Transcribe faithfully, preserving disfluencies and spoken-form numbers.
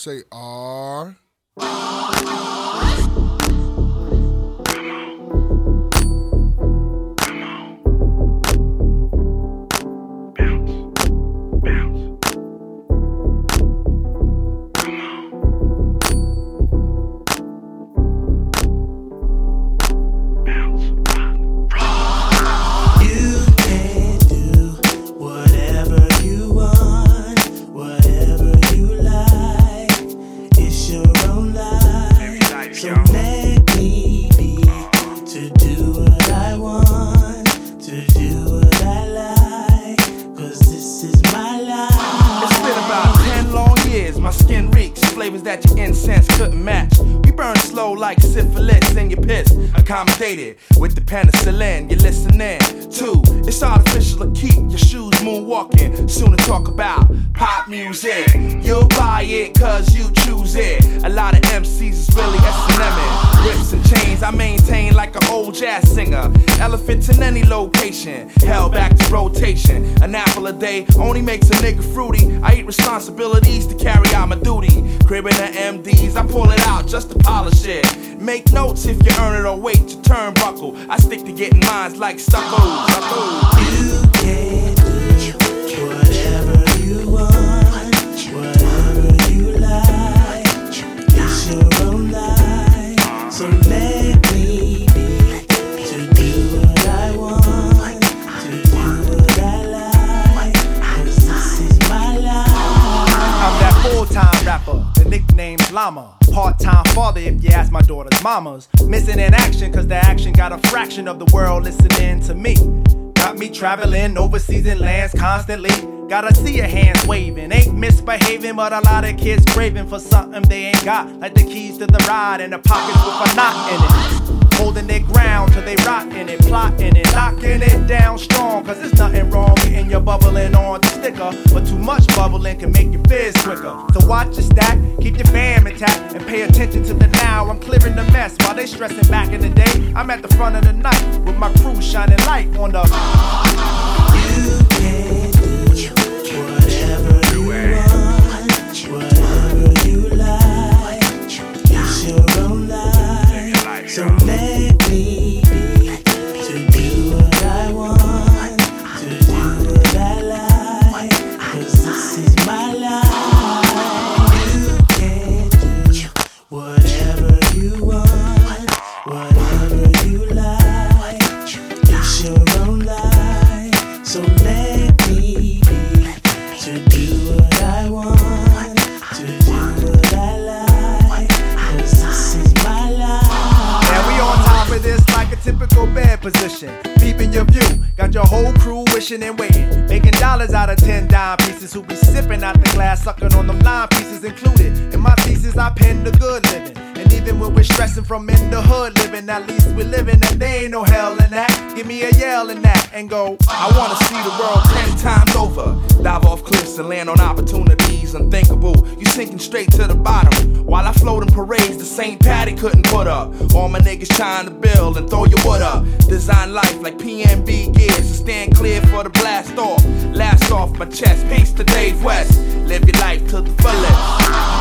say R. My skin reeks, flavors that your incense couldn't match. We burn slow like syphilis in your piss. Accommodated with the penicillin, you're listening to. It's artificial to keep your shoes moonwalking. Soon to talk about pop music. You'll buy it cause you choose it. A lot of M Cs is really S and M. Whips and chains I maintain like an old jazz singer. Elephants in any location, held back to rotation. An apple a day only makes a nigga fruity. I eat responsibilities to carry out my duty. Cribbing the M Ds, I pull it out just to polish it. Make notes if you earn it or wait your turnbuckle. I stick to getting mines like suckles. You can do whatever you want, whatever you like. It's your own life, so let me be to do what I want, to do what I like, cause this is my life. I'm that full-time rapper, the nickname's Llama. Part-time father if you ask my daughter's mamas. Missing in action cause the action got a fraction of the world listening to me. Got me traveling overseas in lands constantly. Gotta see your hands waving. Ain't misbehaving, but a lot of kids craving for something they ain't got. Like the keys to the ride and the pockets with a knot in it. Holding their ground till they rotting it, plotting it, locking it down strong. Cause there's nothing wrong getting your bubbling on the sticker. But too much bubbling can make your fizz quicker. So watch your stack, keep your fam intact, and pay attention to the now. I'm clearing the mess while they stressing back in the day. I'm at the front of the night with my crew shining light on the. You can do whatever you want, whatever you like. It's your own life, so let me be to do what I want, to do what I like, cause this is my life. You can do whatever you want, whatever you like. It's your own life, so let me be to do what I want, to do what I like, cause this is my life. And we on top of this like a typical bed position. Peeping your view, got your whole crew wishing and waiting. Making dollars out of ten dime pieces who be sipping out the glass, sucking on them lime pieces included. In my thesis I pen the good living. And even when we're stressing from in the hood living, at least we're living and there ain't no hell in that. Give me a yell in that and go, I wanna see the world ten times over. Dive off cliffs and land on opportunities unthinkable. You sinking straight to the bottom. While I float in parades the Saint Patty couldn't put up. All my niggas trying to build and throw your wood up. Design life like P N B gears to stand clear for the blast off. Last off my chest, peace to Dave West. Live your life to the fullest.